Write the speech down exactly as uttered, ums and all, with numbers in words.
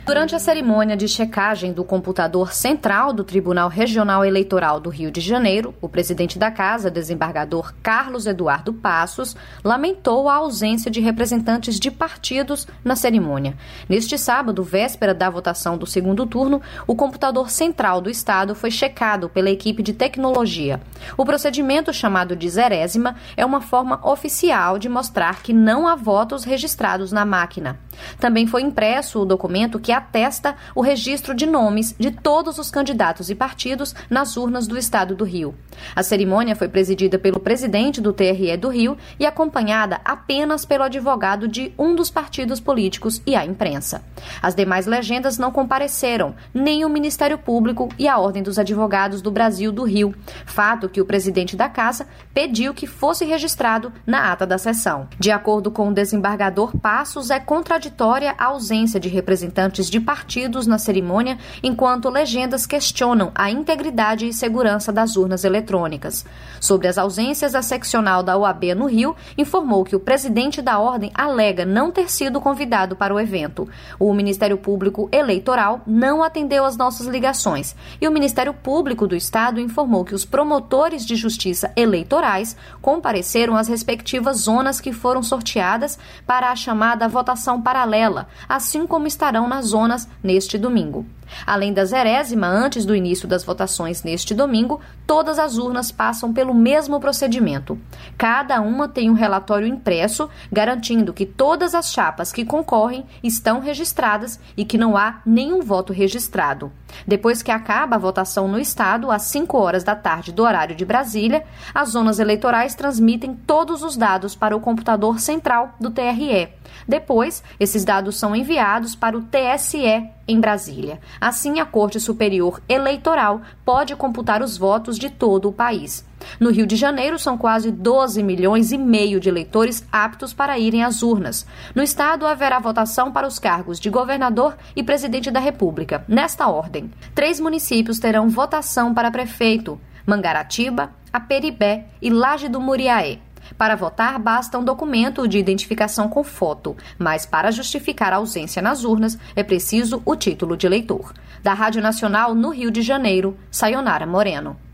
Durante a cerimônia de checagem do computador central do Tribunal Regional Eleitoral do Rio de Janeiro, o presidente da Casa, desembargador Carlos Eduardo Passos, lamentou a ausência de representantes de partidos na cerimônia. Neste sábado, véspera da votação do segundo turno, o computador central do Estado foi checado pela equipe de tecnologia. O procedimento, chamado de zerésima, é uma forma oficial de mostrar que não há votos registrados na máquina. Também foi impresso o documento que atesta o registro de nomes de todos os candidatos e partidos nas urnas do Estado do Rio. A cerimônia foi presidida pelo presidente do T R E do Rio e acompanhada apenas pelo advogado de um dos partidos políticos e a imprensa. As demais legendas não compareceram, nem o Ministério Público e a Ordem dos Advogados do Brasil do Rio, fato que o presidente da Casa pediu que fosse registrado na ata da sessão. De acordo com o desembargador Passos, é contraditória a ausência de representantes de partidos na cerimônia, enquanto legendas questionam a integridade e segurança das urnas eletrônicas. Sobre as ausências, a seccional da O A B no Rio informou que o presidente da ordem alega não ter sido convidado para o evento. O Ministério Público Eleitoral não atendeu às nossas ligações e o Ministério Público do Estado informou que os promotores de justiça eleitorais compareceram às respectivas zonas que foram sorteadas para a chamada votação paralela, assim como estarão nas zonas neste domingo. Além da zerésima, antes do início das votações neste domingo, todas as urnas passam pelo mesmo procedimento. Cada uma tem um relatório impresso, garantindo que todas as chapas que concorrem estão registradas e que não há nenhum voto registrado. Depois que acaba a votação no Estado, às cinco horas da tarde do horário de Brasília, as zonas eleitorais transmitem todos os dados para o computador central do T R E. Depois, esses dados são enviados para o T S E em Brasília. Assim, a Corte Superior Eleitoral pode computar os votos de todo o país. No Rio de Janeiro, são quase doze milhões e meio de eleitores aptos para irem às urnas. No estado, haverá votação para os cargos de governador e presidente da República. Nesta ordem, três municípios terão votação para prefeito: Mangaratiba, Aperibé e Laje do Muriaé. Para votar, basta um documento de identificação com foto, mas para justificar a ausência nas urnas é preciso o título de eleitor. Da Rádio Nacional no Rio de Janeiro, Sayonara Moreno.